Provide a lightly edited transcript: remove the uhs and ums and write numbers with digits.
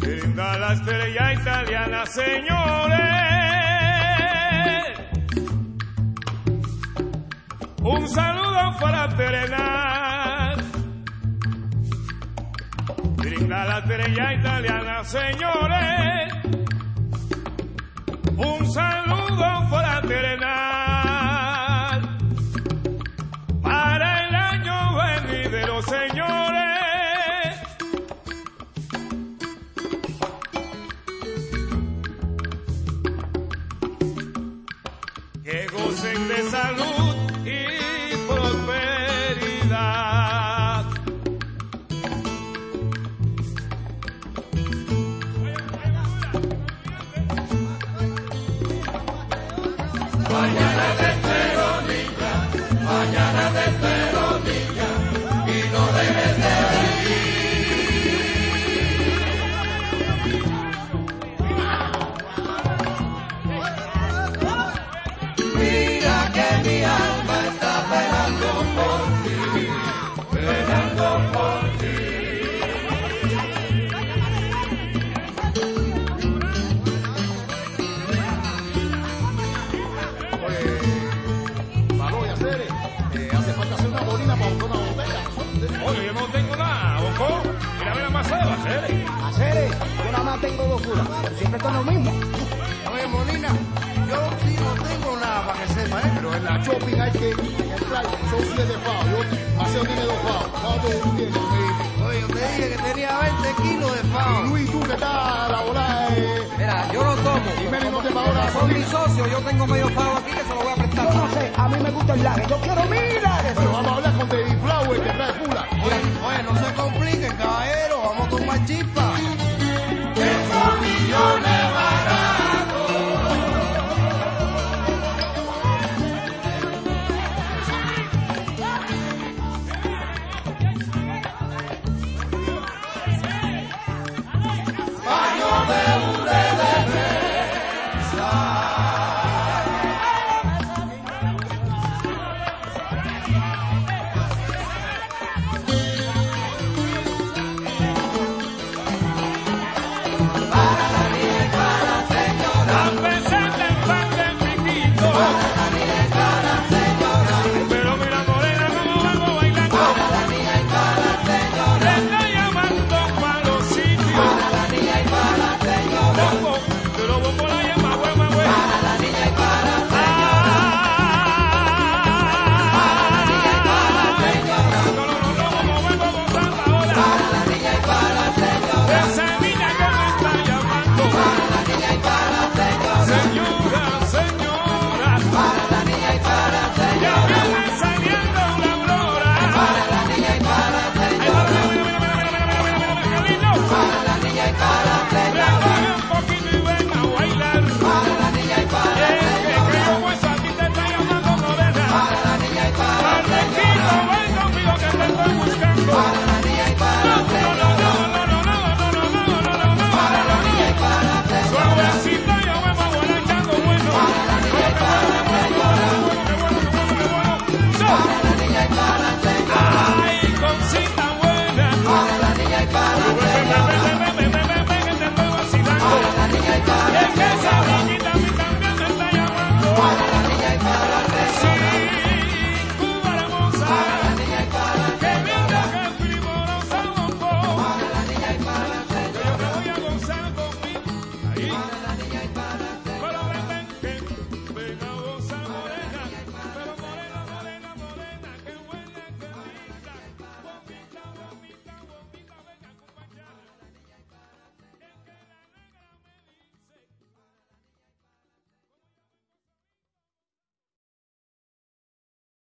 Brinda la estrella italiana, señores. Un saludo fraternal. Brinda la estrella italiana, señores. Un saludo fraternal para el año venidero, señores. Que gocen de salud y prosperidad. Mañana te espero, niña, mañana te espero, niña, y no dejes de venir. Mira que mi alma está penando por ti, penando por ti. Oye, yo no tengo nada, Oco. Mira, la maceta, Hacer, yo nada más tengo 2 curas, pero siempre está lo mismo. Oye, Molina, yo sí no tengo nada para que sepa, ¿eh? Pero en la shopping hay que comprar, son 7 pavos. Yo, Maceo tiene 2 pavos. ¿Cuánto tú tienes? Oye, yo te dije que tenía 20 kilos de pavo. Y Luis, tú que estás la volada, Mira, yo no tomo. Y Meli no te pagó la Son mis socios, yo tengo medio pavo aquí que se lo voy a prestar. Yo no sé, a mí me gusta el laje, yo quiero mirar eso. Pero vamos a hablar con David Flower, que trae fula. Oye, no se compliquen, caballero, vamos a tomar chispa. Esos millones baratos. Baño de hule de mesa. Para la niña y para